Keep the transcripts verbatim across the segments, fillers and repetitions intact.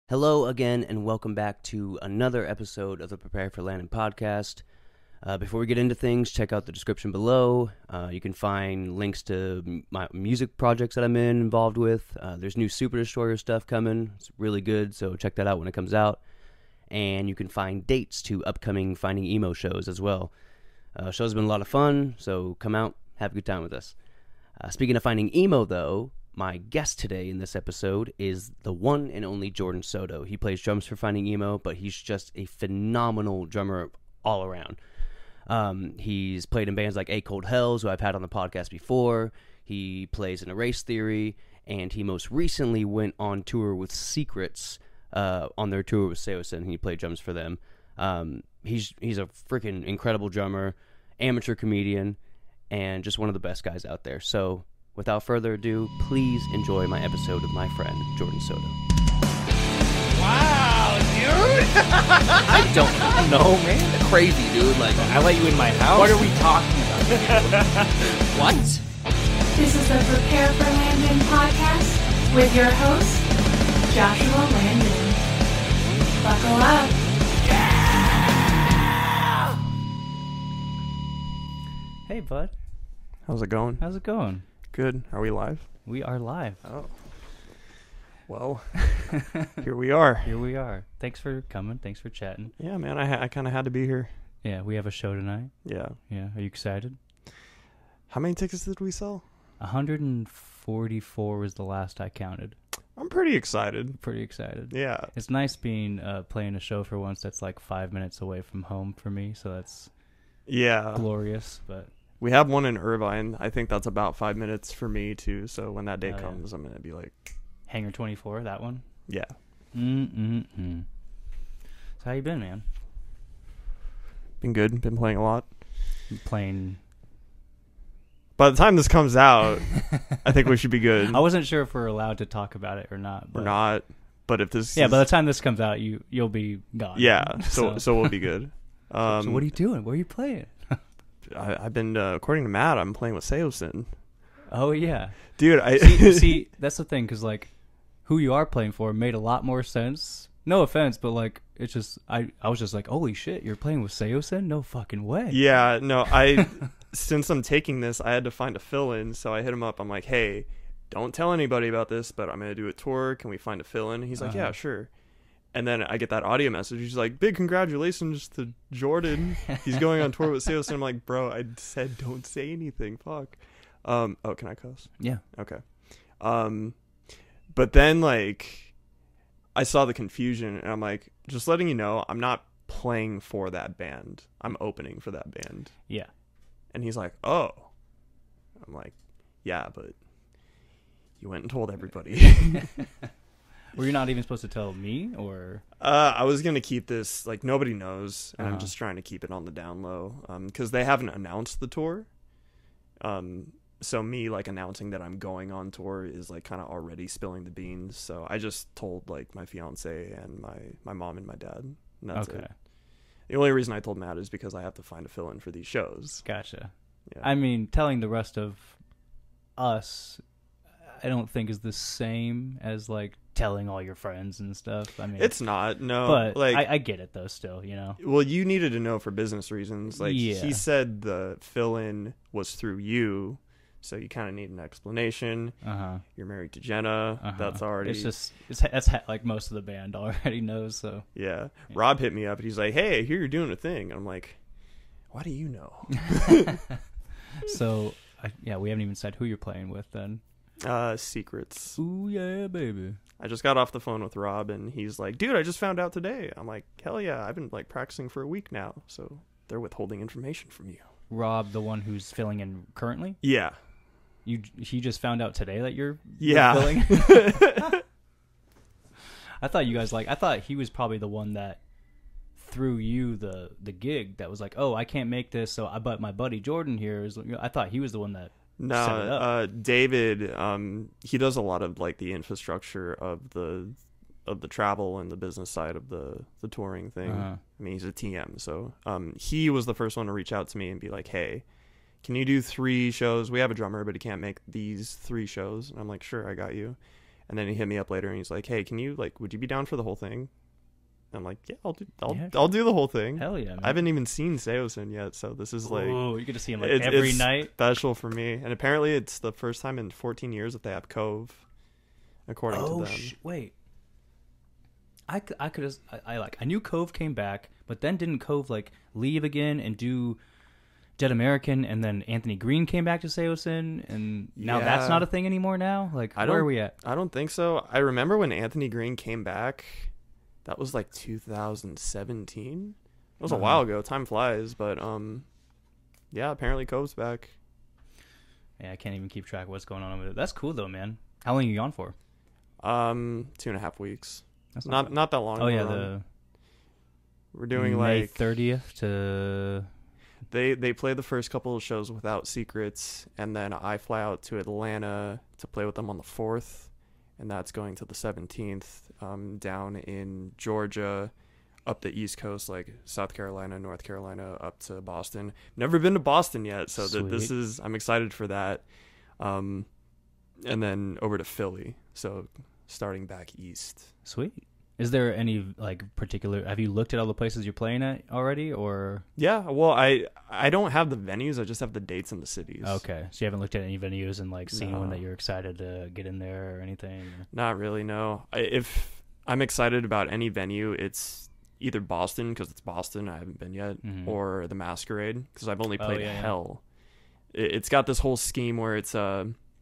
Hello again, and welcome back to another episode of the Prepare for Landing podcast. Uh, before we get into things, check out the description below. Uh, you can find links to m- my music projects that I'm in, involved with. Uh, there's new Super Destroyer stuff coming. It's really good, so check that out when it comes out. And you can find dates to upcoming Finding Emo shows as well. Uh, show's been a lot of fun, so come out, have a good time with us. Uh, speaking of Finding Emo, though, my guest today in this episode is the one and only Jordan Soto. He plays drums for Finding Emo, but he's just a phenomenal drummer all around. Um, he's played in bands like A Cold Hells, who I've had on the podcast before. He plays in Erase Theory, and he most recently went on tour with Secrets uh, on their tour with Seosin. He played drums for them. Um, he's he's a freaking incredible drummer, amateur comedian, and just one of the best guys out there. So without further ado, please enjoy my episode with my friend, Jordan Soto. Wow, dude! I don't know, man. Crazy, dude. Like, I let you in my house? what are we talking about? What? This is the Prepare for Landon podcast with your host, Joshua Landon. Buckle up. Hey, bud. How's it going? How's it going? Good. Are we live? We are live. Oh. Well, here we are. Here we are. Thanks for coming. Thanks for chatting. Yeah, man, I, ha- I kind of had to be here. Yeah, we have a show tonight. Yeah. Yeah, are you excited? How many tickets did we sell? one hundred forty-four was the last I counted. I'm pretty excited. Pretty excited. Yeah. It's nice being uh, playing a show for once that's like five minutes away from home for me, so that's Yeah. glorious. But We have one in Irvine. I think that's about five minutes for me, too. So when that day Oh, yeah. comes, I'm going to be like, Hangar twenty-four, that one? yeah. Mm-mm-mm. So how you been, man? Been good. Been playing a lot. You playing... By the time this comes out, I think we should be good. I wasn't sure if we're allowed to talk about it or not. But We're not. But if this Yeah, is, by the time this comes out, you, you'll be gone. Yeah. So, so we'll be good. Um, so what are you doing? Where are you playing? I, I've been, uh, according to Matt, I'm playing with Seosin. Oh, yeah. Dude, I... See, see that's the thing, because, like, who you are playing for made a lot more sense. No offense, but, like, it's just, I, I was just like, holy shit, you're playing with Seosin? No fucking way. Yeah, no, I, since I'm taking this, I had to find a fill-in, so I hit him up. I'm like, hey, don't tell anybody about this, but I'm going to do a tour. Can we find a fill-in? He's like, Uh-huh. yeah, sure. And then I get that audio message. He's like, big congratulations to Jordan. He's going on tour with Seosin. I'm like, bro, I said don't say anything. Fuck. Um, oh, can I cuss? Yeah. Okay. Um, but then, like, I saw the confusion, and I'm like, just letting you know, I'm not playing for that band. I'm opening for that band. Yeah. And he's like, oh. I'm like, yeah, but you went and told everybody. Were you not even supposed to tell me, or? uh, I was going to keep this, like, nobody knows, and Uh-huh. I'm just trying to keep it on the down low, because they haven't announced the tour. Um, so me, like, announcing that I'm going on tour is, like, kind of already spilling the beans. So I just told, like, my fiance and my, my mom and my dad. And that's Okay. it. The only reason I told Matt is because I have to find a fill-in for these shows. Gotcha. Yeah. I mean, telling the rest of us, I don't think is the same as, like, telling all your friends and stuff. I mean, It's not, no. but like, I, I get it, though, still, you know? well, you needed to know for business reasons. Like, Yeah. he said the fill-in was through you, so you kind of need an explanation. Uh-huh. You're married to Jenna. Uh-huh. That's already... It's just, it's, that's ha- like most of the band already knows, so. Yeah. Rob hit me up, and he's like, hey, I hear you're doing a thing. I'm like, why do you know? So, I, yeah, we haven't even said who you're playing with then. uh, Secrets. Ooh, yeah, baby. I just got off the phone with Rob, and he's like, dude, I just found out today. I'm like, hell yeah, I've been, like, practicing for a week now, so they're withholding information from you. Rob, the one who's filling in currently? Yeah. You He just found out today that you're, Yeah. you're filling? I thought you guys, like, I thought he was probably the one that threw you the, the gig that was like, oh, I can't make this, so I, but my buddy Jordan here is, I thought he was the one that No, set it up. uh, David, um, he does a lot of, like, the infrastructure of the of the travel and the business side of the, the touring thing. Uh-huh. I mean, he's a T M, so um, he was the first one to reach out to me and be like, hey, can you do three shows? We have a drummer, but he can't make these three shows. And I'm like, sure, I got you. And then he hit me up later and he's like, hey, can you like, would you be down for the whole thing? I'm like, yeah, I'll do, I'll, Yeah, I'll do the whole thing. Hell yeah, man. I haven't even seen Seosin yet, so this is like, oh, you get to see him like it- every it's night. special for me. And apparently, it's the first time in fourteen years that they have Cove, according Oh, to them. sh- wait. I, c- I could have I, I like I knew Cove came back, but then didn't Cove like leave again and do Dead American, and then Anthony Green came back to Seosin, and now that's Yeah. not a thing anymore. Now, like, I where are don't- we at? I don't think so. I remember when Anthony Green came back. That was like two thousand seventeen. It was a Uh-huh. while ago. Time flies, but um, yeah. Apparently, Cove's back. Yeah, I can't even keep track of what's going on with it. That's cool though, man. How long are you gone for? Um, two and a half weeks. That's Not bad. not that long. Oh yeah, we're on. the we're doing May like thirtieth to they they play the first couple of shows without secrets, and then I fly out to Atlanta to play with them on the fourth, and that's going to the seventeenth. Um, down in Georgia, up the East Coast, like South Carolina, North Carolina, up to Boston. Never been to Boston yet, so th- this Sweet. is I'm excited for that. Um, and then over to Philly, so starting back east. Sweet. Is there any like particular? Have you looked at all the places you're playing at already, or Yeah, well, I I don't have the venues. I just have the dates and the cities. okay? So you haven't looked at any venues and like seen one No. that you're excited to get in there or anything? Not really, no. I, if I'm excited about any venue, it's either Boston, because it's Boston, I haven't been yet, Mhm. or the Masquerade, because I've only Oh, played yeah, yeah. Hell. It, it's got this whole scheme where it's uh,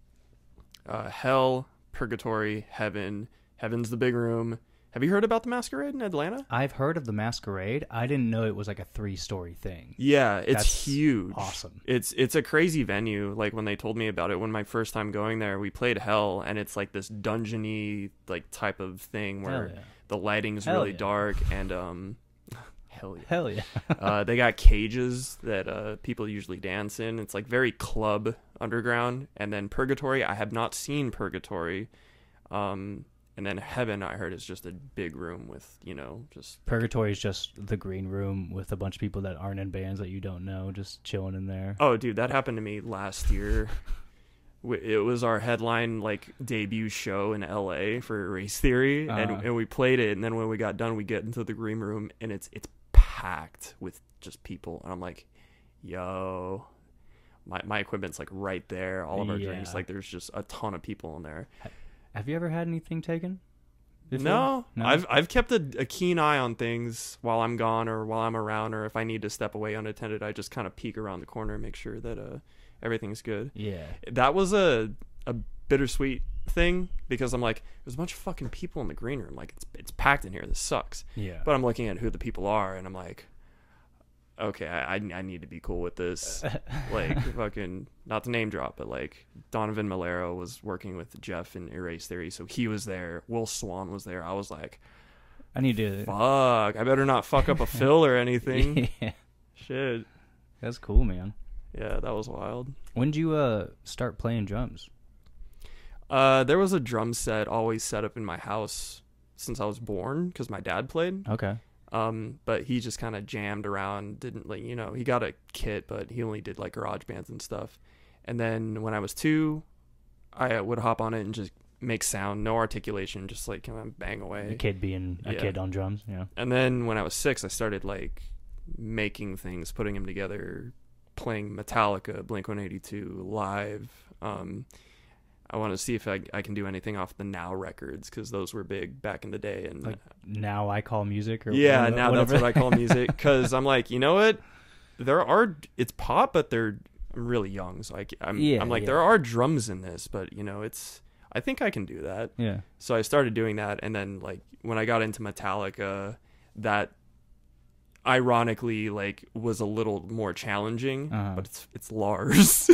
uh, Hell, Purgatory, Heaven. Heaven's the big room. Have you heard about the Masquerade in Atlanta? I've heard of the Masquerade. I didn't know it was like a three-story thing. Yeah, it's That's huge. awesome. It's it's a crazy venue. Like when they told me about it, when my first time going there, we played Hell, and it's like this dungeony like type of thing where Hell yeah. the lighting's Hell really yeah. dark, and um, hell yeah. Hell yeah. uh, they got cages that uh, people usually dance in. It's like very club underground. And then Purgatory, I have not seen Purgatory. Um, and then Heaven, I heard, is just a big room with, you know, just Purgatory is just the green room with a bunch of people that aren't in bands that you don't know, just chilling in there. oh, dude, that happened to me last year. W- It was our headline like debut show in L A for Race Theory, and Uh-huh. and we played it. And then when we got done, we get into the green room, and it's it's packed with just people. And I'm like, yo, my my equipment's like right there. All of our drinks, Yeah. like there's just a ton of people in there. Have you ever had anything taken? before? No, No? I've I've kept a, a keen eye on things while I'm gone or while I'm around, or if I need to step away unattended, I just kind of peek around the corner and make sure that uh everything's good. Yeah. That was a a bittersweet thing because I'm like, there's a bunch of fucking people in the green room. Like it's it's packed in here. This sucks. Yeah. But I'm looking at who the people are, and I'm like, okay, I I, I need to be cool with this. Like fucking, not to name drop, but like Donovan Malero was working with Jeff in Erase Theory, so he was there. Will Swan was there. I was like, I need to. fuck, I better not fuck up a fill or anything. Yeah. Shit. That's cool, man. Yeah, that was wild. When did you uh start playing drums? Uh, there was a drum set always set up in my house since I was born because my dad played. Okay. Um, but he just kind of jammed around, didn't like, you know, he got a kit, but he only did like garage bands and stuff. And then when I was two, I would hop on it and just make sound, no articulation, just like kind of bang away. A kid being a Yeah. kid on drums. Yeah. And then when I was six, I started like making things, putting them together, playing Metallica, Blink one eighty-two live. Um, I want to see if I, I can do anything off the Now records because those were big back in the day. And Like Now I Call Music or yeah, whatever- now that's whatever. what I call music because I'm like, you know what? There are it's pop, but they're I'm really young, so I, I'm Yeah, I'm like yeah. there are drums in this, but you know it's I think I can do that. Yeah. So I started doing that, and then like when I got into Metallica, that ironically like was a little more challenging, Uh-huh. but it's it's Lars.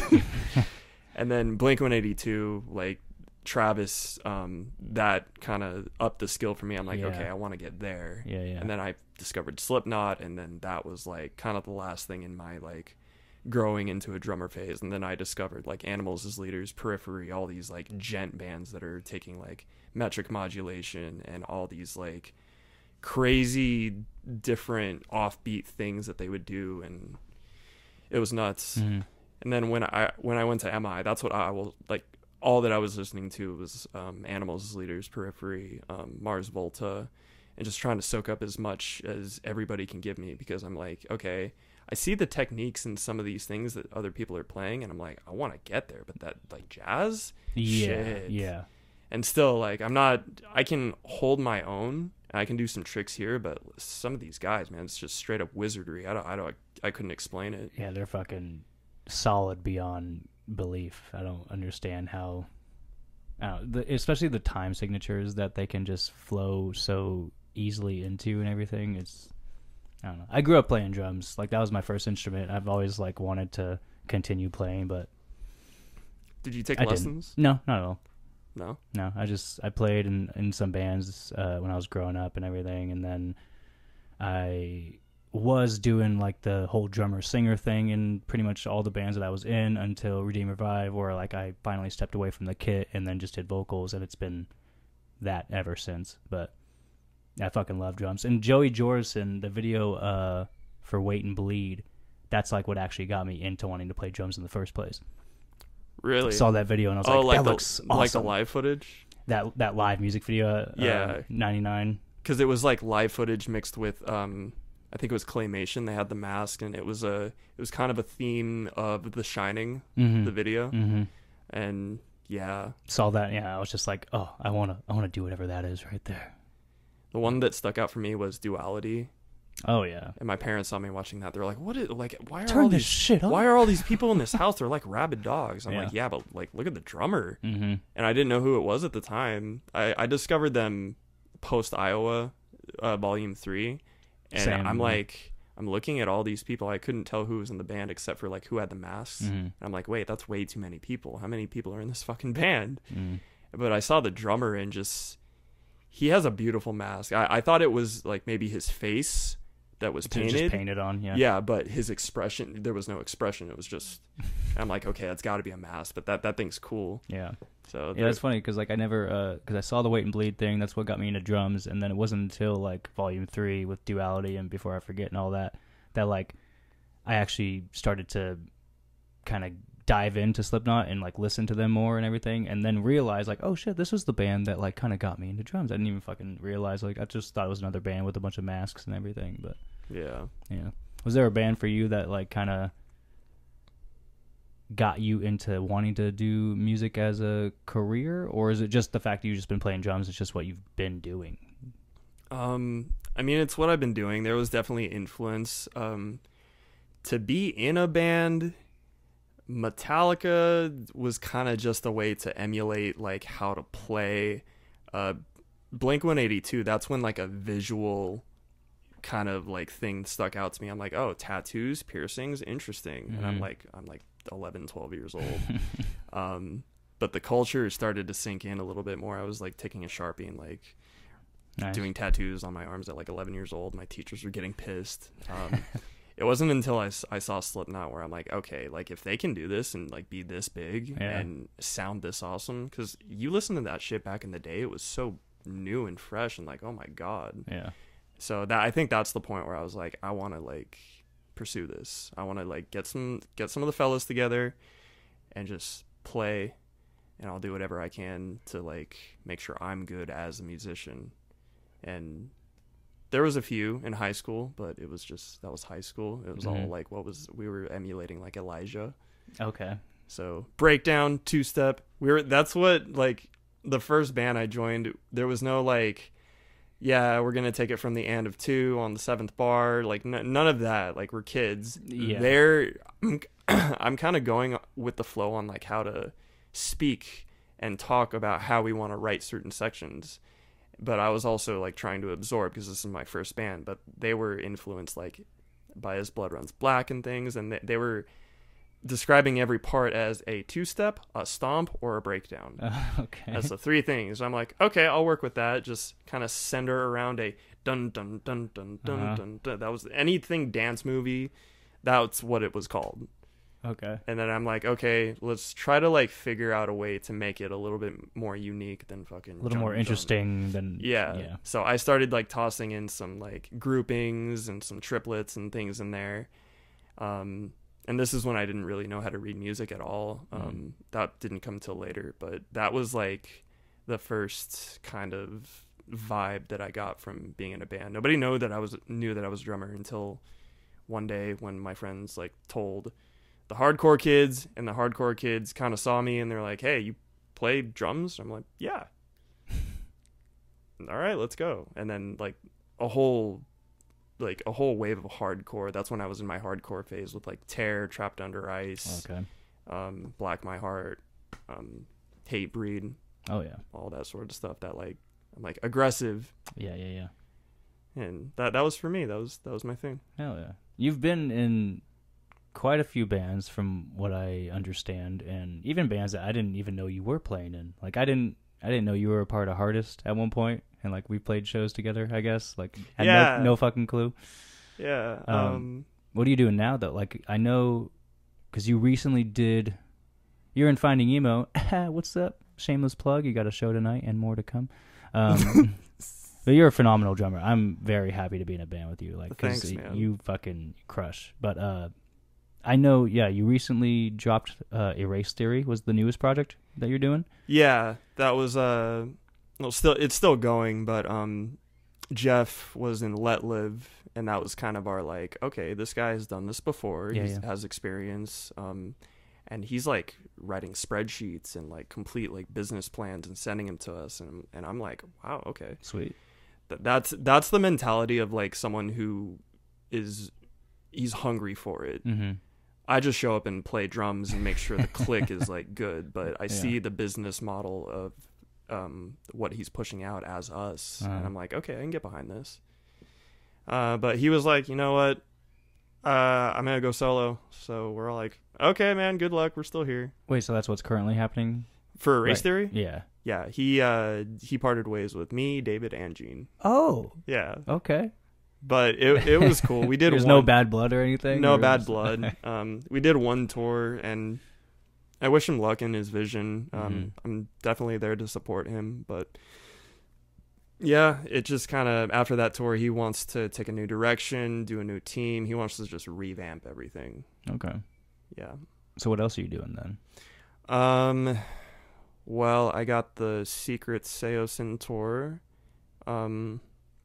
And then Blink one eighty-two, like Travis, um, that kind of upped the skill for me. I'm like, Yeah. okay, I want to get there. Yeah. Yeah. And then I discovered Slipknot, and then that was like kind of the last thing in my like growing into a drummer phase. And then I discovered like Animals as Leaders, Periphery, all these like gent bands that are taking like metric modulation and all these like crazy different offbeat things that they would do, and it was nuts. Mhm. And then when I when I went to M I, that's what I will like. all that I was listening to was um, Animals as Leaders, Periphery, um, Mars Volta, and just trying to soak up as much as everybody can give me, because I'm like, okay, I see the techniques in some of these things that other people are playing, and I'm like, I want to get there, but that like jazz, Yeah, shit. yeah. And still, like, I'm not, I can hold my own, and I can do some tricks here, but some of these guys, man, it's just straight up wizardry. I don't, I don't, I couldn't explain it. Yeah, they're fucking solid beyond belief. I don't understand how, I don't, the, especially the time signatures that they can just flow so easily into and everything. It's, I don't know. I grew up playing drums. Like, that was my first instrument. I've always, like, wanted to continue playing, but Did you take I lessons? didn't. No, not at all. No. No, I just, I played in, in some bands uh, when I was growing up and everything, and then I was doing, like, the whole drummer-singer thing in pretty much all the bands that I was in until Redeem Revive, where, like, I finally stepped away from the kit and then just did vocals, and it's been that ever since. But I fucking love drums. And Joey Jordison, the video uh, for Wait and Bleed, that's, like, what actually got me into wanting to play drums in the first place. Really? I saw that video and I was oh, like, like that the, looks awesome. like the live footage? That that live music video, uh, Yeah. ninety-nine. Because it was like live footage mixed with, um, I think it was claymation. They had the mask, and it was a, it was kind of a theme of The Shining, Mm-hmm. the video, Mm-hmm. and yeah, Saw that, yeah. I was just like, oh, I wanna, I wanna do whatever that is right there. the one that stuck out for me was Duality. Oh yeah. And my parents saw me watching that. They're like, "What is like? Why are Turn all this these shit up. Why are all these people in this house? They're like rabid dogs." I'm Yeah. like, "Yeah, but like, look at the drummer." Mm-hmm. And I didn't know who it was at the time. I, I discovered them post Iowa, uh, Volume Three, and Same. I'm like, I'm looking at all these people. I couldn't tell who was in the band except for like who had the masks. Mm-hmm. And I'm like, wait, that's way too many people. How many people are in this fucking band? Mm-hmm. But I saw the drummer and just, he has a beautiful mask. I, I thought it was like maybe his face that was It was painted. just painted on, yeah. Yeah, but his expression, there was no expression. It was just, I'm like, okay, that's got to be a mask, but that, that thing's cool. Yeah. So Yeah, that's funny because like I never, because I saw the Wait and Bleed thing. That's what got me into drums, and then it wasn't until like Volume Three with Duality and Before I Forget and all that that like I actually started to kind of dive into Slipknot and like listen to them more and everything, and then realize like, oh shit, this was the band that like kind of got me into drums. I didn't even fucking realize, like I just thought it was another band with a bunch of masks and everything. But yeah. yeah, was there a band for you that like kind of got you into wanting to do music as a career, or is it just the fact that you've just been playing drums? It's just what you've been doing. Um, I mean, it's what I've been doing. There was definitely influence. Um, to be in a band, Metallica was kind of just a way to emulate like how to play. Uh, Blink one eighty-two, that's when like a visual kind of like thing stuck out to me. I'm like, oh, tattoos, piercings, interesting. Mm-hmm. And I'm like, I'm like eleven, twelve years old. um, but the culture started to sink in a little bit more. I was like taking a Sharpie and like nice. doing tattoos on my arms at like eleven years old. My teachers were getting pissed. Um, it wasn't until I, I saw Slipknot where I'm like, okay, like if they can do this and like be this big yeah. and sound this awesome, because you listen to that shit back in the day, it was so new and fresh and like, oh my god. Yeah. So that I think that's the point where I was like, I want to like pursue this. I want to like get some get some of the fellas together and just play, and I'll do whatever I can to like make sure I'm good as a musician. And there was a few in high school, but it was just that was high school. It was mm-hmm. all like what was we were emulating like Elijah. Okay. So breakdown, two step. We were that's what like the first band I joined. There was no like, yeah, we're gonna take it from the end of two on the seventh bar. Like n- none of that. Like we're kids. Yeah. There, I'm, I'm kind of going with the flow on like how to speak and talk about how we want to write certain sections. But I was also like trying to absorb because this is my first band. But they were influenced like by As Blood Runs Black and things, and they, they were describing every part as a two-step, a stomp, or a breakdown. Uh, okay. That's the three things. I'm like, okay, I'll work with that. Just kind of center around a dun dun dun dun dun uh-huh. dun dun. That was anything dance movie. That's what it was called. Okay. And then I'm like, okay, let's try to like figure out a way to make it a little bit more unique than fucking. A little jump, more interesting jump. than. Yeah. Yeah. So I started like tossing in some like groupings and some triplets and things in there. Um. and this is when I didn't really know how to read music at all. Um, Mm. That didn't come till later, but that was like the first kind of vibe that I got from being in a band. Nobody knew that I was knew that I was a drummer until one day when my friends like told the hardcore kids, and the hardcore kids kind of saw me and they're like, "Hey, you play drums?" I'm like, "Yeah." All right, let's go. And then like a whole like a whole wave of hardcore. That's when I was in my hardcore phase with like Tear, Trapped Under Ice, Okay. um, Black My Heart, um, Hate Breed, Oh yeah. all that sort of stuff. That like I'm like aggressive, Yeah, yeah, yeah. and that that was for me. That was that was my thing. Hell yeah. You've been in quite a few bands from what I understand, and even bands that I didn't even know you were playing in. Like I didn't I didn't know you were a part of Hardest at one point, and like we played shows together, I guess. Like had Yeah. no, no fucking clue. Yeah. Um, Um, What are you doing now though? Like I know cuz you recently did you're in Finding Emo. What's up? Shameless plug. You got a show tonight and more to come. Um But you're a phenomenal drummer. I'm very happy to be in a band with you. Like, 'cause Thanks, man. you fucking crush. But uh, I know, yeah, you recently dropped uh, Erase Theory was the newest project that you're doing. yeah, that was uh, well, still it's still going, but um, Jeff was in Let Live, and that was kind of our like, okay, this guy has done this before. Yeah, he yeah. has experience. Um, and he's like writing spreadsheets and like complete like business plans and sending them to us, and and I'm like, wow, okay. Sweet. That's that's the mentality of like someone who is he's hungry for it. Mm-hmm. I just show up and play drums and make sure the click is like good, but I Yeah. see the business model of um what he's pushing out as us, Uh-huh. and I'm like, okay, I can get behind this. Uh, but he was like, you know what? Uh, I'm gonna go solo. So we're all like, okay, man, good luck. We're still here Wait, so that's what's currently happening? for Race Right. Theory. Yeah. Yeah, he uh he parted ways with me, David, and Gene. Oh, Yeah, okay. but it it was cool. We did There's one, no bad blood or anything? no or bad just- blood. Um, we did one tour, and I wish him luck in his vision. Um, Mhm. I'm definitely there to support him, but yeah, it just kind of after that tour, he wants to take a new direction, do a new team. He wants to just revamp everything. Okay. Yeah. So what else are you doing then? Um, well, I got the Secret Seosin tour. Um,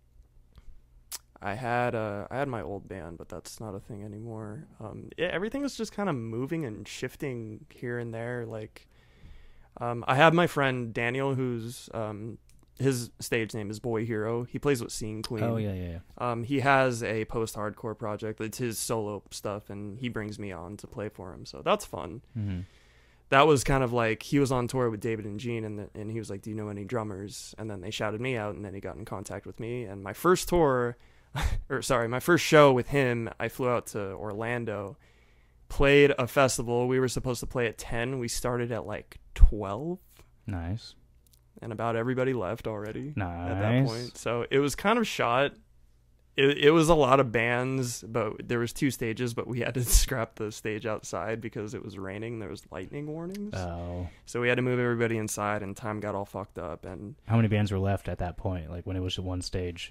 I had uh, I had my old band, but that's not a thing anymore. Um, yeah, everything is just kind of moving and shifting here and there. Like, um, I have my friend Daniel, who's um, his stage name is Boy Hero. He plays with Scene Queen. Oh, yeah, yeah, yeah. Um, he has a post-hardcore project. It's his solo stuff, and he brings me on to play for him. So that's fun. Mm-hmm. That was kind of like he was on tour with David and Gene, and the, and he was like, "Do you know any drummers?" And then they shouted me out, and then he got in contact with me. And my first tour, or sorry, my first show with him, I flew out to Orlando, played a festival. We were supposed to play at ten. We started at like twelve, Nice. and about everybody left already Nice. at that point. So it was kind of shot. It, it was a lot of bands, but there was two stages, but we had to scrap the stage outside because it was raining. There was lightning warnings. Oh. So we had to move everybody inside, and time got all fucked up. And How many bands were left at that point? Like when it was just one stage?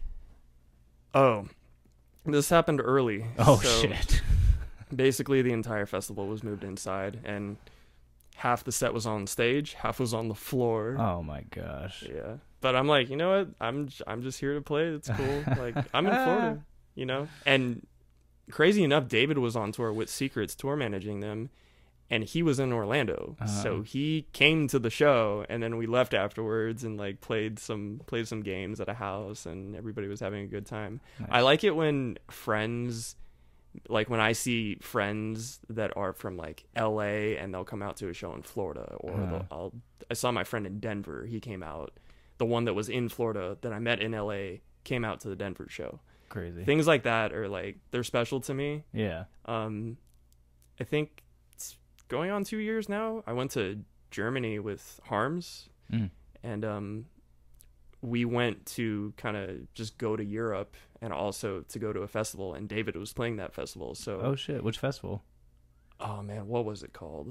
oh, this happened early. Oh, So shit. Basically, the entire festival was moved inside, and half the set was on stage, half was on the floor. Oh, my gosh. Yeah, but I'm like, you know what? I'm j- I'm just here to play. It's cool. Like I'm in Florida, you know. And crazy enough, David was on tour with Secrets, tour managing them, and he was in Orlando. Uh-huh. So he came to the show, and then we left afterwards and like played some played some games at a house, and everybody was having a good time. Nice. I like it when friends, like when I see friends that are from like L A and they'll come out to a show in Florida, or Uh-huh. they'll- I'll I saw my friend in Denver. He came out. The one that was in Florida that I met in L A came out to the Denver show. Crazy. Things like that are like they're special to me. Yeah. Um, I think it's going on two years now. I went to Germany with Harms, Mm. and um, we went to kind of just go to Europe and also to go to a festival. And David was playing that festival. So Oh, shit. Which festival? oh man, what was it called?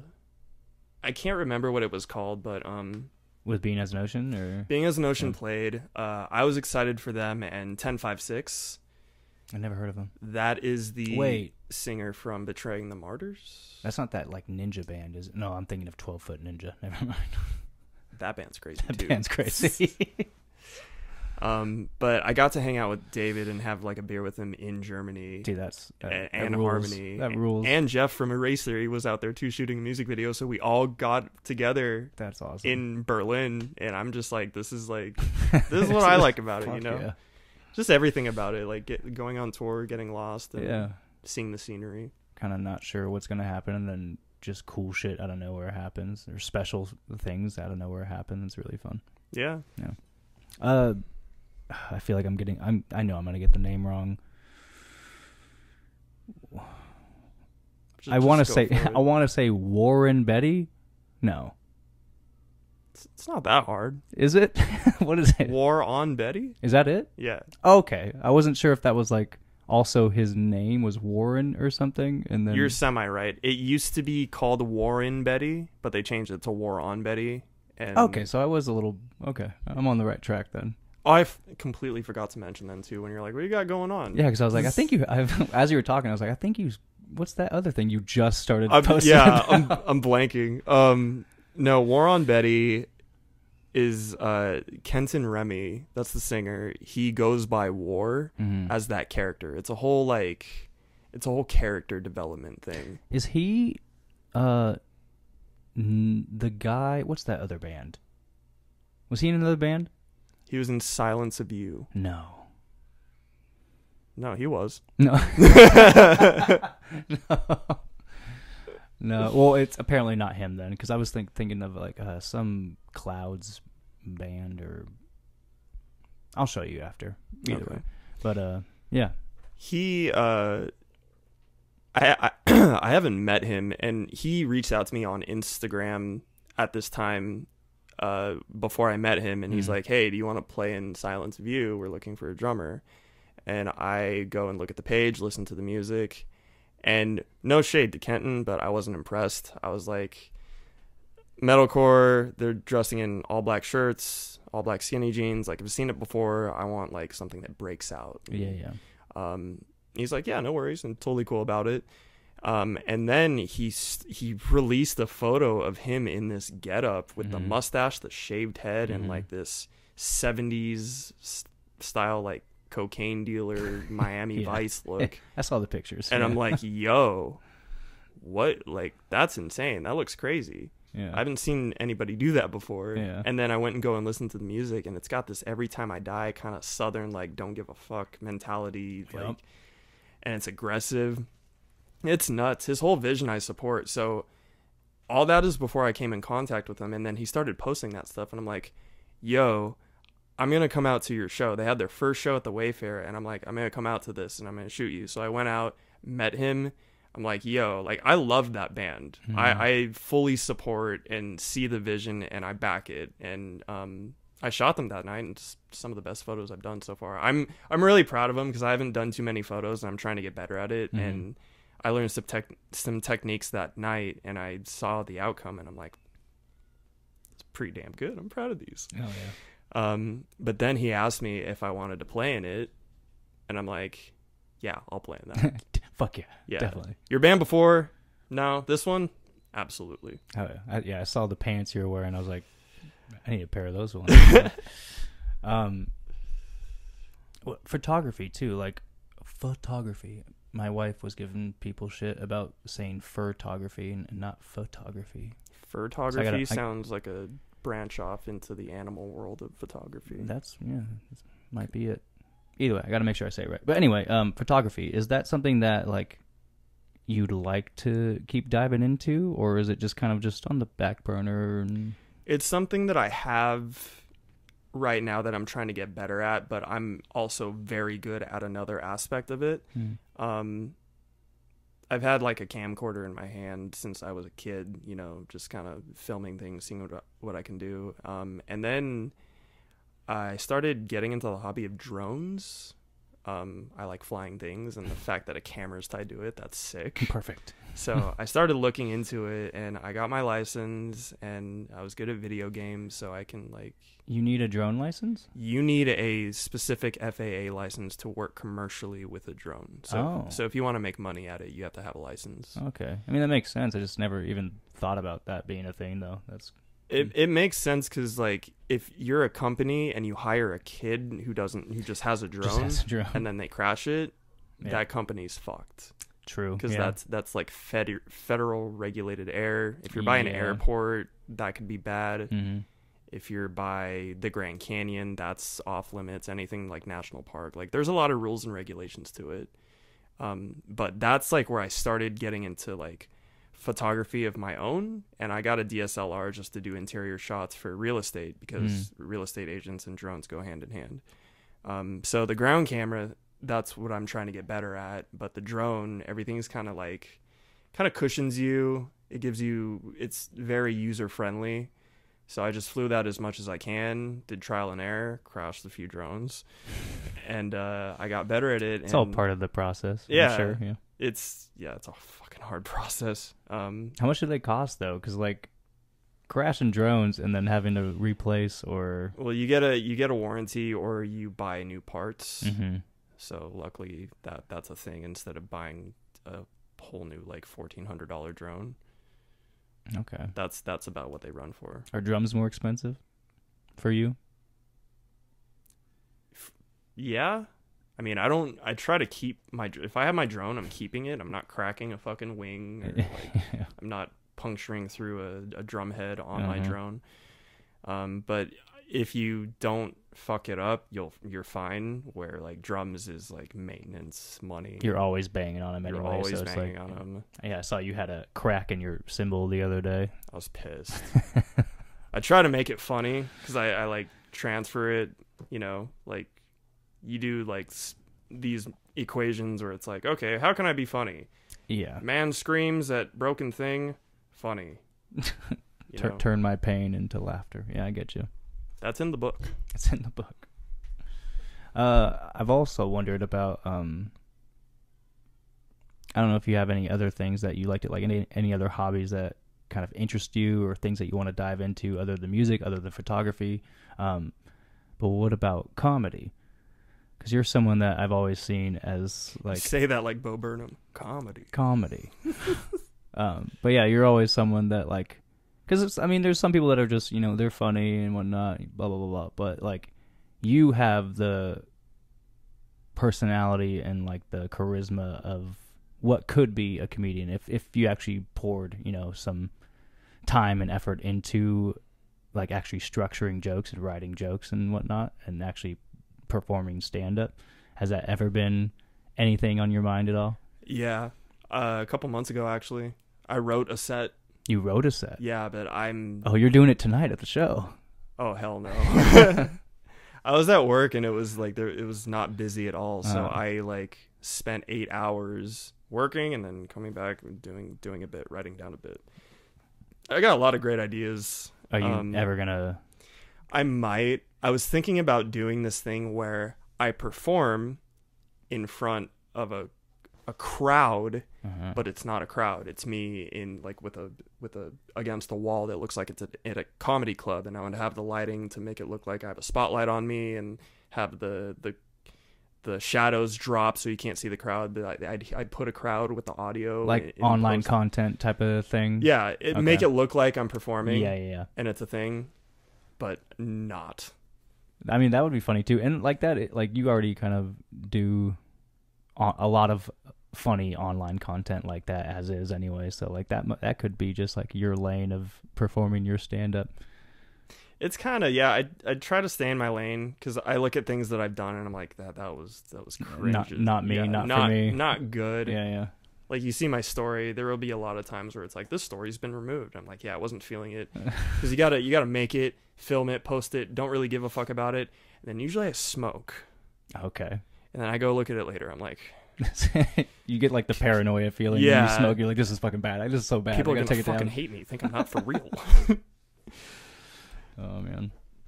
I can't remember what it was called, but um. With Being as an Ocean? Or Being as an Ocean Yeah. played, uh, I was excited for them, and ten five six. I never heard of him. That is the Wait. singer from Betraying the Martyrs. That's not that like ninja band, is it? No, I'm thinking of twelve Foot Ninja. Never mind. That band's crazy That too. band's crazy. Um, but I got to hang out with David and have like a beer with him in Germany. Dude, that's that, and, that and rules. Harmony. That rules. And Jeff from Eraser, he was out there too shooting a music video. So we all got together That's awesome. in Berlin, and I'm just like, this is like, this is what I like about it, you Fuck know? yeah. Just everything about it, like get, going on tour, getting lost, and Yeah. seeing the scenery. Kind of not sure what's gonna happen, and then just cool shit out of nowhere happens. Or special things out of nowhere happen. It's really fun. Yeah. Yeah. Uh, I feel like I'm getting. I'm. I know I'm gonna get the name wrong. Just- I want to just say. go for it. I want to say Warren Betty. No, It's, it's not that hard. is it? What is it? War on Betty? Is that it? Yeah. Okay, I wasn't sure if that was like also his name was Warren or something, and then You're semi right. It used to be called Warren Betty, but they changed it to War on Betty. And okay. So I was a little okay. I'm on the right track then. Oh, I f- completely forgot to mention them too when you're like, what do you got going on? Yeah, because I was like, I think you. I've, as you were talking, I was like, I think you. What's that other thing you just started I'm, posting? yeah, about? I'm, I'm blanking. Um, no, War on Betty is uh, Kenton Remy. That's the singer. He goes by War Mhm. as that character. It's a whole like, it's a whole character development thing. Is he, uh, n- the guy? What's that other band? Was he in another band? He was in Silence of You. No. No, he was. No. no. No. Well, it's apparently not him then, because I was think, thinking of like uh, some Clouds band or. I'll show you after. Either Okay. way. But uh, yeah. He uh I, I I haven't met him, and he reached out to me on Instagram at this time uh before I met him, and he's Mhm. like, hey, do you want to play in Silence of You? We're looking for a drummer. And I go and look at the page, listen to the music, and no shade to Kenton, but I wasn't impressed. I was like, metalcore, they're dressing in all black shirts, all black skinny jeans. Like, I've seen it before. I want like something that breaks out. Yeah, yeah. Um, he's like, yeah, no worries, and totally cool about it. Um, and then he s- he released a photo of him in this getup with the Mhm. mustache, the shaved head, and Mhm. like this seventies s- style like cocaine dealer Miami Yeah. Vice look. I saw the pictures. And yeah. I'm like, yo, what? Like, that's insane. That looks crazy. yeah. I haven't seen anybody do that before. Yeah. And then I went and go and listened to the music, and it's got this every time I die kind of southern, like, don't give a fuck mentality. Like, Yep. and it's aggressive. It's nuts. His whole vision I support. So all that is before I came in contact with him. And then he started posting that stuff, and I'm like, yo, I'm going to come out to your show. They had their first show at the Wayfair, and I'm like, I'm going to come out to this, and I'm going to shoot you. So I went out, met him. I'm like, yo, like, I love that band. Mhm. I, I fully support and see the vision, and I back it. And um, I shot them that night, and it's some of the best photos I've done so far. I'm I'm really proud of them because I haven't done too many photos, and I'm trying to get better at it. Mhm. And I learned some tech some techniques that night, and I saw the outcome, and I'm like, it's pretty damn good. I'm proud of these. Oh yeah. Um, but then he asked me if I wanted to play in it, and I'm like, yeah, I'll play in that. Fuck yeah. Yeah. Definitely. Your band before? No. This one? Absolutely. Oh, yeah. I, yeah, I saw the pants you were wearing. I was like, I need a pair of those ones. um, well, photography too. Like photography. My wife was giving people shit about saying photography and not photography. Photography So I gotta- I- sounds like a branch off into the animal world of photography. That's yeah, that's, might be it. Either way, I got to make sure I say it right. But anyway, um, photography, is that something that like you'd like to keep diving into, or is it just kind of just on the back burner? And... It's something that I have right now that I'm trying to get better at, but I'm also very good at another aspect of it. Hmm. Um, I've had like a camcorder in my hand since I was a kid, you know, just kind of filming things, seeing what, what I can do. Um, and then I started getting into the hobby of drones. Um, I like flying things, and the fact that a camera's tied to it, that's sick. Perfect. So I started looking into it, and I got my license, and I was good at video games, so I can like. You need a drone license? You need a specific F A A license to work commercially with a drone. So, Oh. so if you want to make money at it, you have to have a license. Okay. I mean, that makes sense. I just never even thought about that being a thing, though. That's It it makes sense because like if you're a company and you hire a kid who doesn't who just has a drone, just has a drone. and then they crash it, Yeah. that company's fucked. True. Because yeah. that's that's like fed, federal regulated air. If you're by an Yeah. airport, that could be bad. Mm-hmm. If you're by the Grand Canyon, that's off limits. Anything like national park, like there's a lot of rules and regulations to it. Um, but that's like where I started getting into like photography of my own, and I got a D S L R just to do interior shots for real estate because Mm. real estate agents and drones go hand in hand. Um, so the ground camera, that's what I'm trying to get better at. But the drone, everything's kind of like, kind of cushions you. It gives you, it's very user friendly. So I just flew that as much as I can, did trial and error, crashed a few drones, and uh, I got better at it. It's and all part of the process. I'm Yeah. sure. Yeah. It's, yeah, it's a fucking hard process. Um, How much do they cost though? Because like crashing drones and then having to replace or. well, you get a you get a warranty or you buy new parts. Mm-hmm. So luckily that that's a thing instead of buying a whole new like fourteen hundred dollar drone. Okay. That's that's about what they run for. Are drums more expensive for you? Yeah. I mean, I don't. I try to keep my. If I have my drone, I'm keeping it. I'm not cracking a fucking wing. Or like, Yeah. I'm not puncturing through a, a drum head on my Uh-huh. drone. Um, but if you don't fuck it up, you'll you're fine. Where like drums is like maintenance money. You're always banging on them You're anyway. always so it's banging like, on them. Yeah, I saw you had a crack in your cymbal the other day. I was pissed. I try to make it funny because I, I like transfer it. You know, like you do like s- these equations where it's like, okay, how can I be funny? Yeah. Man screams at broken thing, funny. You Tur- know, turn my pain into laughter. Yeah, I get you. that's in the book. It's in the book. Uh, I've also wondered about. Um, I don't know if you have any other things that you like to like any any other hobbies that kind of interest you or things that you want to dive into other than music, other than photography. Um, but what about comedy? Because you're someone that I've always seen as like Say that like Bo Burnham. Comedy. comedy. um, but yeah, you're always someone that like, because I mean, there's some people that are just you know they're funny and whatnot, blah blah blah blah. But like, you have the personality and like the charisma of what could be a comedian if if you actually poured you know some time and effort into like actually structuring jokes and writing jokes and whatnot and actually performing stand up. Has that ever been anything on your mind at all? Yeah. Uh, a couple months ago, actually, I wrote a set. You wrote a set. Yeah, but I'm. Oh, you're doing it tonight at the show. Oh hell no. I was at work and it was like there. It was not busy at all. So Oh. I like spent eight hours working and then coming back and doing doing a bit, writing down a bit. I got a lot of great ideas. Are you Um, ever gonna? I might. I was thinking about doing this thing where I perform in front of a a crowd, Uh-huh. but it's not a crowd. It's me in like with a with a against a wall that looks like it's at, at a comedy club, and I would have the lighting to make it look like I have a spotlight on me, and have the the the shadows drop so you can't see the crowd. But I, I'd I'd put a crowd with the audio, like in- in online post. content type of thing. Yeah, it Okay. make it look like I'm performing, yeah, yeah, yeah. and it's a thing, but not. I mean, that would be funny too. And like that, it, like you already kind of do a a lot of funny online content like that as is anyway. So like that, mu- that could be just like your lane of performing your stand up. It's kind of yeah. I I try to stay in my lane because I look at things that I've done and I'm like that that was that was cringe. Not- not me, Yeah, not for not me. not good. Yeah, yeah. Like you see my story, there will be a lot of times where it's like this story's been removed. I'm like, yeah, I wasn't feeling it because you gotta you gotta make it, film it, post it. Don't really give a fuck about it. And then usually I smoke, Okay. and then I go look at it later. I'm like, You get like the paranoia feeling when you Yeah. smoke. You're like, this is fucking bad. This is so bad. people I are gotta gonna take it fucking down. hate me, think I'm not for real. Oh man.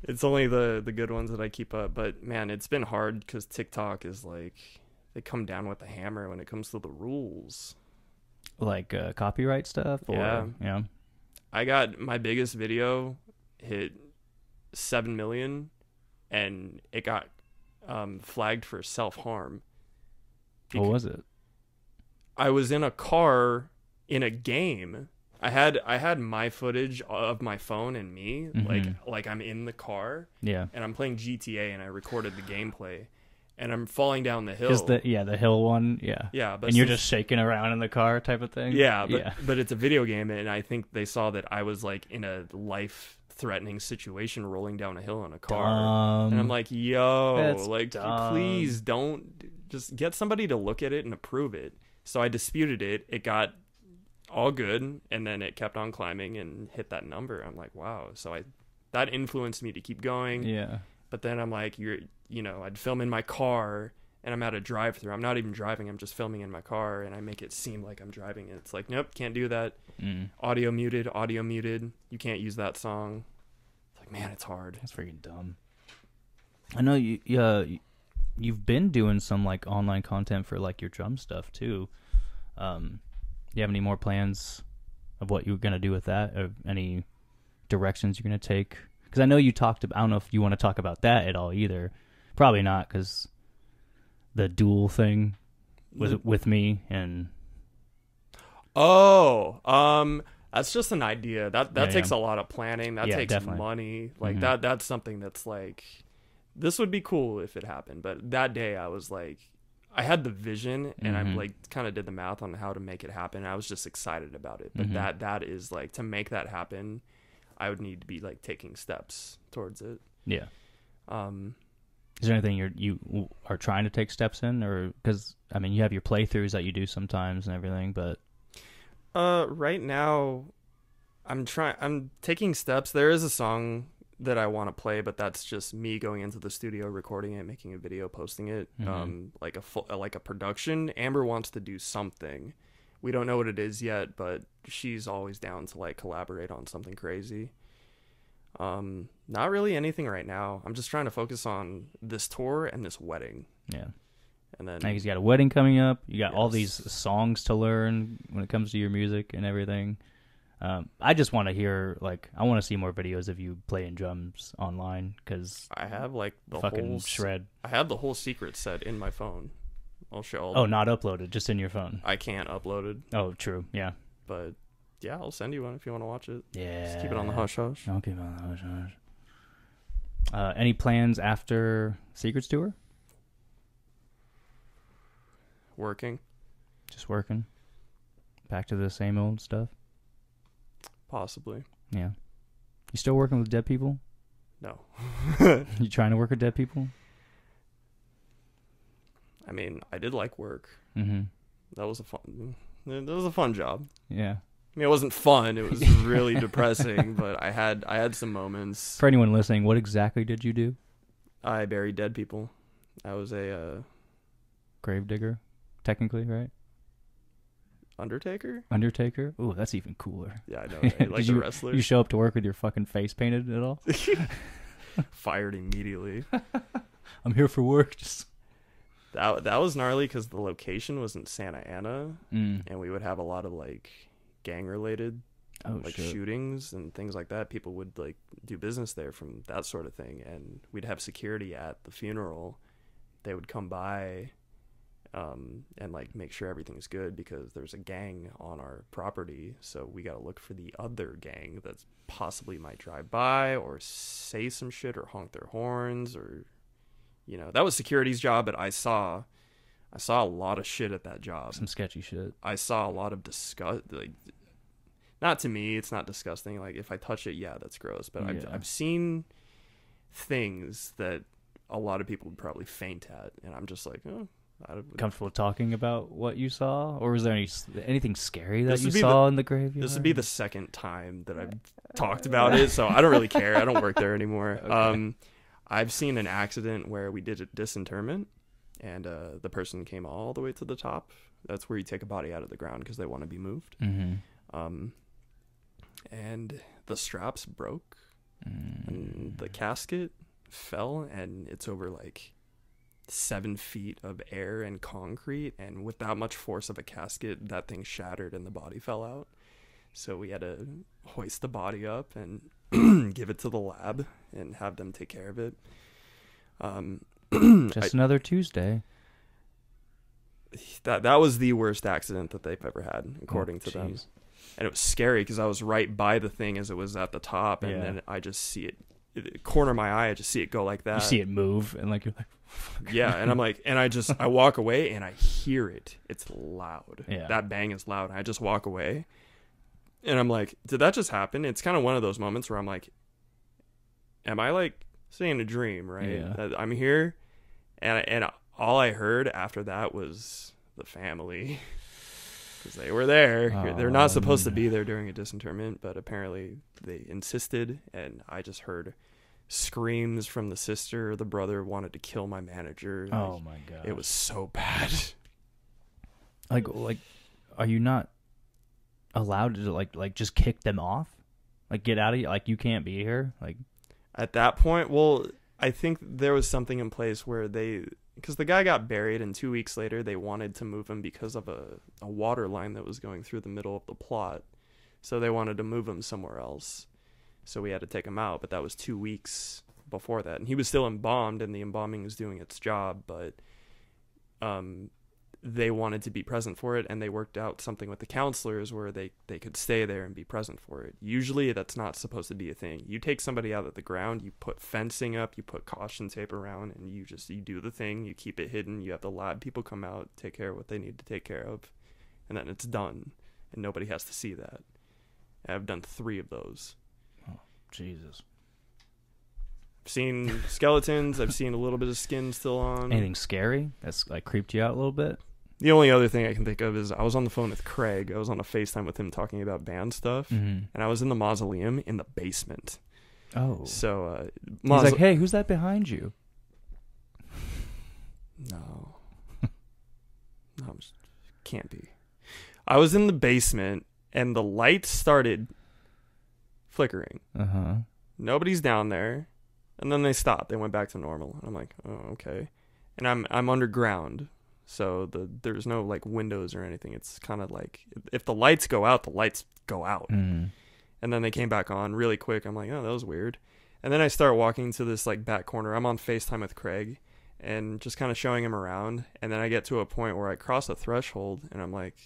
It's only the the good ones that I keep up. But man, it's been hard because TikTok is like, they come down with the hammer when it comes to the rules. Like uh, copyright stuff? Or, Yeah. Yeah. I got my biggest video hit seven million, and it got um, flagged for self-harm. What was it? I was in a car in a game. I had I had my footage of my phone and me, Mhm. like like I'm in the car Yeah. and I'm playing G T A and I recorded the gameplay, and I'm falling down the hill. Is the yeah the hill one? Yeah. yeah, but And you're since- just shaking around in the car type of thing. yeah, but yeah. but it's a video game, and I think they saw that I was like in a life-threatening situation, rolling down a hill in a car. Dumb. And I'm like, yo, That's like, dumb. please don't, just get somebody to look at it and approve it. So I disputed it. It got all good, and then it kept on climbing and hit that number. I'm like, wow. So I, that influenced me to keep going. yeah. But then I'm like, you're, you know, I'd film in my car, and I'm at a drive-through. I'm not even driving. I'm just filming in my car, and I make it seem like I'm driving. And it's like, nope, can't do that. Mm. Audio muted, audio muted. You can't use that song. It's like, man, it's hard. That's freaking dumb. I know you. Yeah, you've been doing some like online content for like your drum stuff too. Um, do you have any more plans of what you're gonna do with that, or any directions you're gonna take? Because I know you talked about. I don't know if you want to talk about that at all either. Probably not, because the dual thing with with me and Oh, um, that's just an idea. That that Yeah, takes yeah. a lot of planning. That Yeah, takes definitely. money. Like Mhm. that. That's something that's like, this would be cool if it happened. But that day, I was like, I had the vision, and Mhm. I like kind of did the math on how to make it happen. I was just excited about it. But Mhm. that that is like, to make that happen, I would need to be like taking steps towards it. yeah. Um, Is there anything you're you are trying to take steps in, or because I mean you have your playthroughs that you do sometimes and everything, but Uh, right now, I'm trying. I'm taking steps. There is a song that I want to play, but that's just me going into the studio, recording it, making a video, posting it. Mhm. Um, like a full, like a production. Amber wants to do something. We don't know what it is yet, but she's always down to like collaborate on something crazy. Um, not really anything right now. I'm just trying to focus on this tour and this wedding, yeah. and then I think you got a wedding coming up. You got all Yes. these songs to learn when it comes to your music and everything. Um, I just want to hear, like, I want to see more videos of you playing drums online, because I have like the fucking whole s- shred. I have the whole secret set in my phone. I'll show. Oh, not uploaded, just in your phone. I can't upload it, Oh, true. Yeah. but yeah, I'll send you one if you want to watch it. Yeah. Just keep it on the hush hush. I'll keep it on the hush hush. Uh, any plans after Secrets Tour? Working, Just working? Back to the same old stuff? possibly. Yeah. You still working with dead people? No. You trying to work with dead people? I mean, I did like work. Mm-hmm. That was a fun. That was a fun job. Yeah. I mean, it wasn't fun. It was really depressing, but I had I had some moments. For anyone listening, what exactly did you do? I buried dead people. I was a uh, Gravedigger, technically, right? undertaker. Undertaker. Ooh, that's even cooler. Yeah, I know. Right? Like Did the you, wrestler. You show up to work with your fucking face painted at all? Fired immediately. I'm here for work. Just. That that was gnarly because the location was in Santa Ana, Mm. and we would have a lot of like gang related Oh like shit. shootings and things like that. People would like do business there from that sort of thing, and we'd have security at the funeral. They would come by um and like make sure everything's good because there's a gang on our property, so we got to look for the other gang that's possibly might drive by or say some shit or honk their horns, or you know, that was security's job. But I saw I saw a lot of shit at that job. Some sketchy shit. I saw a lot of disgust. Like, not to me, it's not disgusting. Like, if I touch it, yeah, that's gross. But I've Yeah. I've seen things that a lot of people would probably faint at, and I'm just like, oh, I don't, Comfortable talking about what you saw, or was there any anything scary that This you would be saw in the graveyard? this would be the second time that I've talked about it, so I don't really care. I don't work there anymore. Okay. Um, I've seen an accident where we did a disinterment, and uh, the person came all the way to the top. That's where you take a body out of the ground because they want to be moved. Mm-hmm. Um, and the straps broke, Mm. and the casket fell, and it's over like seven feet of air and concrete, and with that much force of a casket, that thing shattered and the body fell out. So we had to hoist the body up and give it to the lab and have them take care of it. Um, Just I, another Tuesday. that that was the worst accident that they've ever had, according Oh, to them. jeez. And it was scary because I was right by the thing as it was at the top, and Yeah. then I just see it, it corner my eye. I just see it go like that. You see it move, and like you're like, Yeah, and I'm like, and I just I walk away, and I hear it. It's loud. Yeah. That bang is loud. And I just walk away, and I'm like, did that just happen? It's kind of one of those moments where I'm like, am I like seeing a dream? Right? Yeah. That I'm here, and and all I heard after that was the family. Because they were there. They're not supposed to Um. be there during a disinterment, but apparently they insisted, and I just heard screams from the sister. The brother wanted to kill my manager. oh Like, my god, it was so bad. like like, are you not allowed to like like just kick them off? Like get out of here. Like you can't be here. Like At that point, well, I think there was something in place where they, because the guy got buried, and two weeks later they wanted to move him because of a, a water line that was going through the middle of the plot. So they wanted to move him somewhere else. So we had to take him out, but that was two weeks before that. And he was still embalmed, and the embalming was doing its job, but um, they wanted to be present for it, and they worked out something with the counselors where they, they could stay there and be present for it. Usually that's not supposed to be a thing. You take somebody out of the ground, you put fencing up, you put caution tape around, and you just you do the thing, you keep it hidden, you have the lab people come out, take care of what they need to take care of, and then it's done, and nobody has to see that. I've done three of those. Jesus. I've seen skeletons, I've seen a little bit of skin still on. Anything scary that's like creeped you out a little bit? The only other thing I can think of is I was on the phone with Craig. I was on a FaceTime with him talking about band stuff, Mm-hmm. and I was in the mausoleum in the basement. Oh, So, uh, he's mauso- like, hey, who's that behind you? no, no, I'm just- can't be. I was in the basement, and the lights started flickering. Uh huh. Nobody's down there, and then they stopped. They went back to normal. I'm like, oh, okay. And I'm I'm underground, so the there's no like windows or anything. It's kind of like if the lights go out, the lights go out. Mm. And then they came back on really quick. I'm like, oh, that was weird. And then I start walking to this like back corner. I'm on FaceTime with Craig and just kind of showing him around. And then I get to a point where I cross a threshold, and I'm like,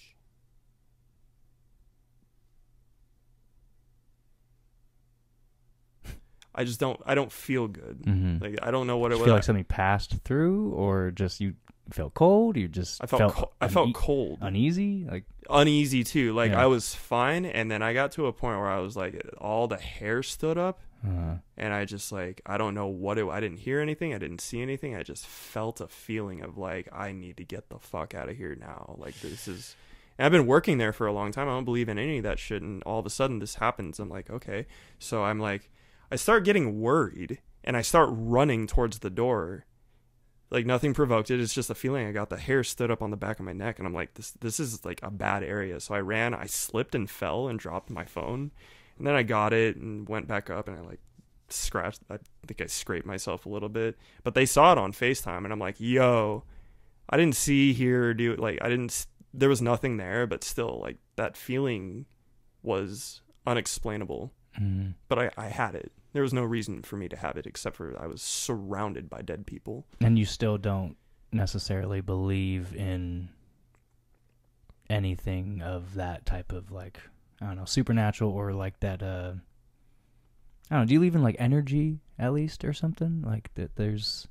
I just don't, I don't feel good. Mm-hmm. Like, I don't know what Did it you was. feel like something passed through, or just you felt cold? You just I felt, felt co- I felt une- cold, uneasy. Like uneasy too. Like Yeah. I was fine. And then I got to a point where I was like, all the hair stood up. uh, And I just like, I don't know what it, I didn't hear anything. I didn't see anything. I just felt a feeling of like, I need to get the fuck out of here now. Like this is, and I've been working there for a long time. I don't believe in any of that shit. And all of a sudden this happens. I'm like, okay. So I'm like, I start getting worried, and I start running towards the door. Like nothing provoked it. It's just a feeling I got. The hair stood up on the back of my neck, and I'm like, this, this is like a bad area. So I ran, I slipped and fell and dropped my phone. And then I got it and went back up, and I like scratched, I think I scraped myself a little bit, but they saw it on FaceTime, and I'm like, yo, I didn't see, hear, or do, like, I didn't, there was nothing there, but still, like, that feeling was unexplainable, mm. but I, I had it. There was no reason for me to have it, except for I was surrounded by dead people. And you still don't necessarily believe in anything of that type of like, I don't know, supernatural or like that. Uh, I don't know. Do you believe in like energy at least or something like that? There's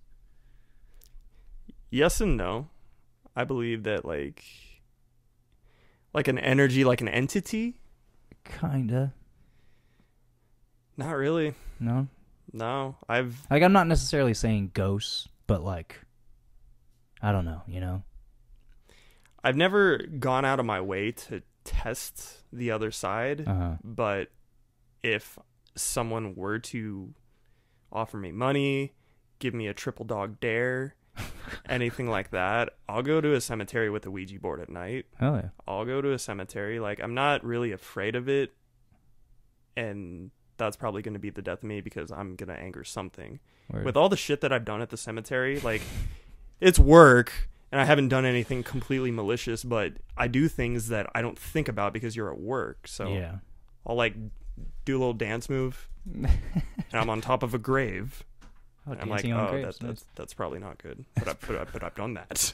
Yes and no. I believe that, like, like an energy, like an entity. kinda Not really. no. No, I've Like I'm not necessarily saying ghosts, but like I don't know. You know. I've never gone out of my way to test the other side, Uh huh. but if someone were to offer me money, give me a triple dog dare, anything like that, I'll go to a cemetery with a Ouija board at night. Oh yeah. I'll go to a cemetery. Like, I'm not really afraid of it, and that's probably going to be the death of me because I'm going to anger something. Word. With all the shit that I've done at the cemetery, like, it's work, and I haven't done anything completely malicious, but I do things that I don't think about because you're at work. So yeah. I'll, like, do a little dance move, and I'm on top of a grave. Oh, I'm like, dancing on oh, graves. that, that's, that's probably not good. But, I, but, I, but I've done that.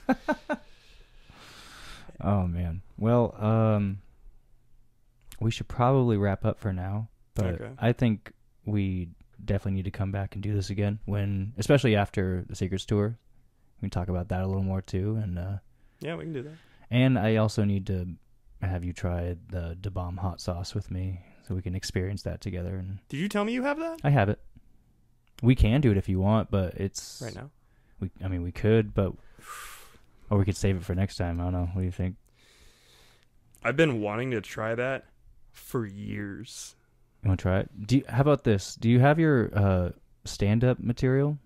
Oh, man. Well, um, we should probably wrap up for now. But Okay. I think we definitely need to come back and do this again, when, especially after the Secrets Tour. We can talk about that a little more, too. And uh, Yeah, we can do that. and I also need to have you try the Da Bomb hot sauce with me so we can experience that together. And Did you tell me you have that? I have it. We can do it if you want, but it's... Right now? We, I mean, we could, but... Or we could save it for next time. I don't know. What do you think? I've been wanting to try that for years. You want to try it? Do you, how about this? Do you have your uh, stand-up material?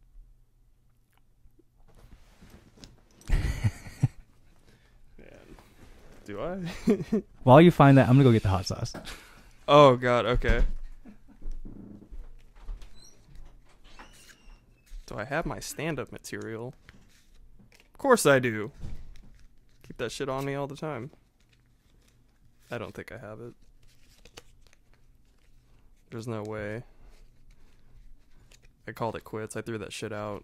Man, do I? While you find that, I'm going to go get the hot sauce. Oh, God, okay. Do I have my stand-up material? Of course I do. Keep that shit on me all the time. I don't think I have it. There's no way. I called it quits. I threw that shit out.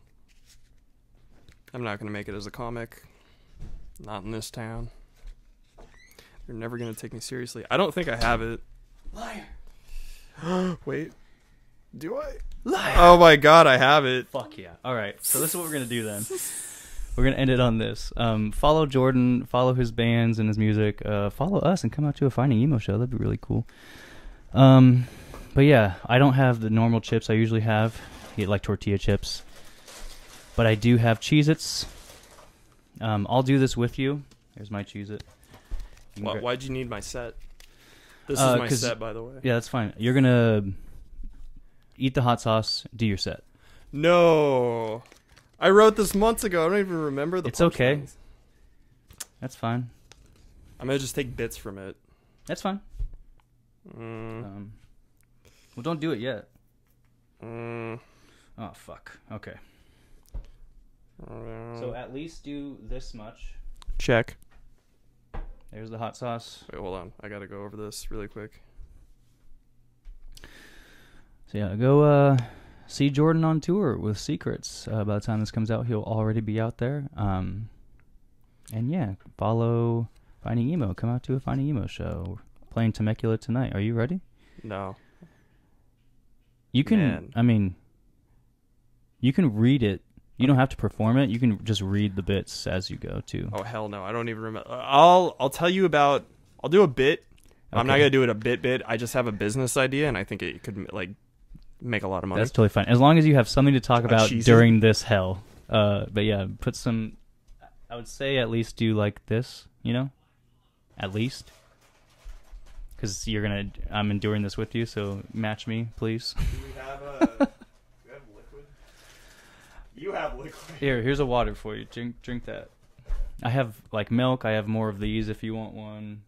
I'm not gonna make it as a comic. Not in this town. They're never gonna take me seriously. I don't think I have it. Liar. Wait. Do I? Liar. Oh my god, I have it. Fuck yeah. All right. So this is what we're going to do then. We're going to end it on this. Um, follow Jordan. Follow his bands and his music. Uh, follow us and come out to a Finding Emo show. That'd be really cool. Um, but yeah, I don't have the normal chips I usually have. I get like tortilla chips. But I do have Cheez-Its. Um, I'll do this with you. There's my Cheez-It. You can Why, gra- why'd you need my set? This Uh, is my 'cause- set, by the way. Yeah, that's fine. You're going to eat the hot sauce, do your set. No. I wrote this months ago. I don't even remember the It's okay. punchlines. That's fine. I'm going to just take bits from it. That's fine. Mm, Um, well, don't do it yet. mm, Oh, fuck. Okay. uh, So at least do this much. check. There's the hot sauce. Wait, hold on. I got to go over this really quick. So yeah, go uh, see Jordan on tour with Secrets. Uh, by the time this comes out, he'll already be out there. Um, and yeah, follow Finding Emo. Come out to a Finding Emo show. We're playing Temecula tonight. Are you ready? No. You can. Man. I mean, you can read it. You don't have to perform it. You can just read the bits as you go too. Oh, hell no. I don't even remember. I'll I'll tell you about... I'll do a bit. I'm not Okay. going to do it a bit bit. I just have a business idea, and I think it could, like, make a lot of money. That's totally fine. As long as you have something to talk A about cheese during this hell. Uh, but yeah, put some. I would say at least do like this. You know, at least. Because you're gonna. I'm enduring this with you, so match me, please. Do we have a... do we have liquid? You have liquid. Here, here's a water for you. Drink, drink that. I have like milk. I have more of these if you want one.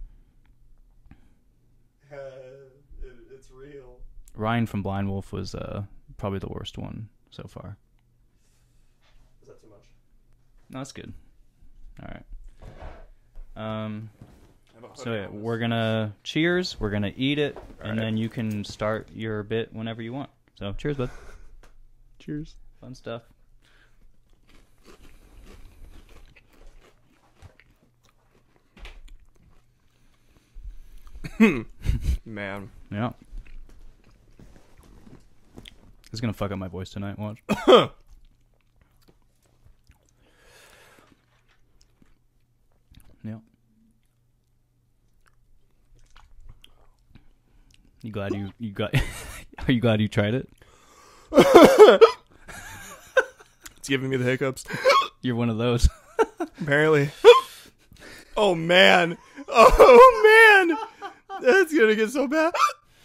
Uh, it, it's real. Ryan from Blind Wolf was uh probably the worst one so far. Is that too much? No, that's good. All right. Um. I have a hoodie So yeah, on this. we're gonna cheers. We're gonna eat it, and Alright. then you can start your bit whenever you want. So cheers, bud. Cheers. Fun stuff. Man. Yeah. It's gonna fuck up my voice tonight. Watch. Yeah. You glad you you got? Are you glad you tried it? It's giving me the hiccups. You're one of those. Apparently. Oh, man. Oh, man. That's going to get so bad.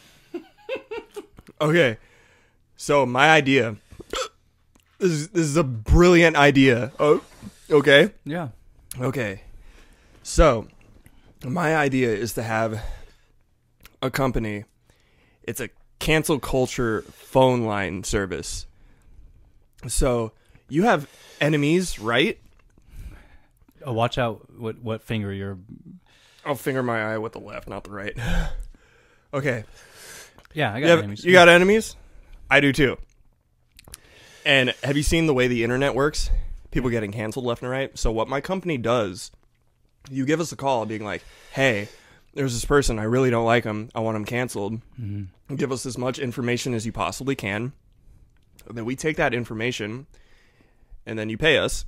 Okay. So, my idea. This is, this is a brilliant idea. Oh, okay. Yeah. Okay. So, my idea is to have a company. It's a cancel culture phone line service. So you have enemies, right? Oh, watch out! What what finger you're? I'll finger my eye with the left, not the right. Okay. Yeah, I got you, have, enemies. you got enemies? I do too. And have you seen the way the internet works? People getting canceled left and right. So what my company does, you give us a call being like, hey, there's this person. I really don't like him. I want him canceled. Mm-hmm. Give us as much information as you possibly can. And then we take that information and then you pay us.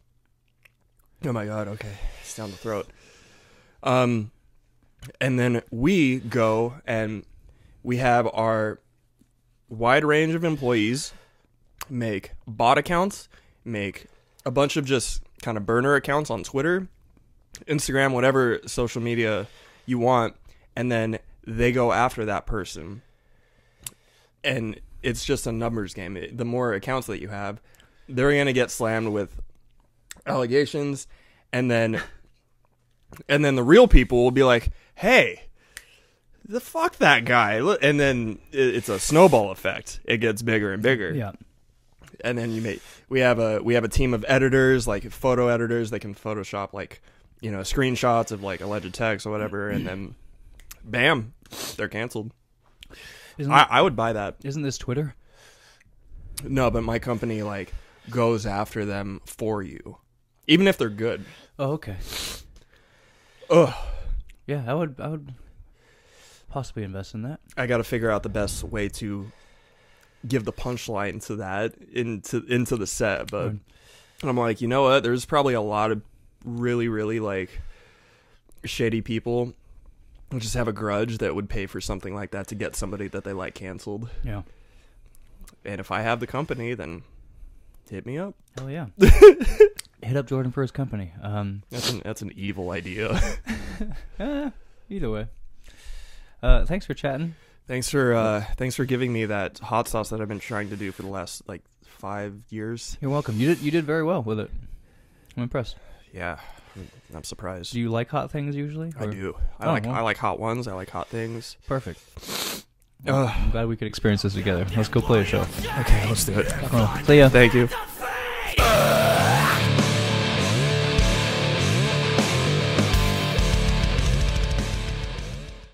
Oh my God. Okay. It's down the throat. Um, and then we go and we have our wide range of employees make bot accounts, make a bunch of just kind of burner accounts on Twitter, Instagram, whatever social media you want, and then they go after that person. And it's just a numbers game. The more accounts that you have, they're going to get slammed with allegations, and then and then the real people will be like, hey, the fuck that guy. And then it's a snowball effect. It gets bigger and bigger. Yeah. And then you make we have a we have a team of editors, like photo editors. They can Photoshop like, you know, screenshots of like alleged text or whatever, and then bam, they're canceled. Isn't, I, that, I would buy that. isn't this Twitter? No, but my company like goes after them for you, even if they're good. Oh, okay. Ugh. Yeah, I would. I would possibly invest in that. I got to figure out the best way to give the punchline to that into into the set, but Right. I'm like, you know what? There's probably a lot of really, really like shady people who just have a grudge that would pay for something like that to get somebody that they like canceled. Yeah. And if I have the company, then hit me up. Hell yeah. Hit up Jordan for his company. Um, That's an that's an evil idea. eh, either way. Uh, thanks for chatting. Thanks for uh, thanks for giving me that hot sauce that I've been trying to do for the last like five years. You're welcome. You did. You did very well with it. I'm impressed. Yeah, I'm surprised. Do you like hot things usually? I or- do. I Oh, like wow. I like hot ones. I like hot things. Perfect. Well, I'm glad we could experience this together. Let's go play a show. Okay, let's do it. Well, see ya. Thank you.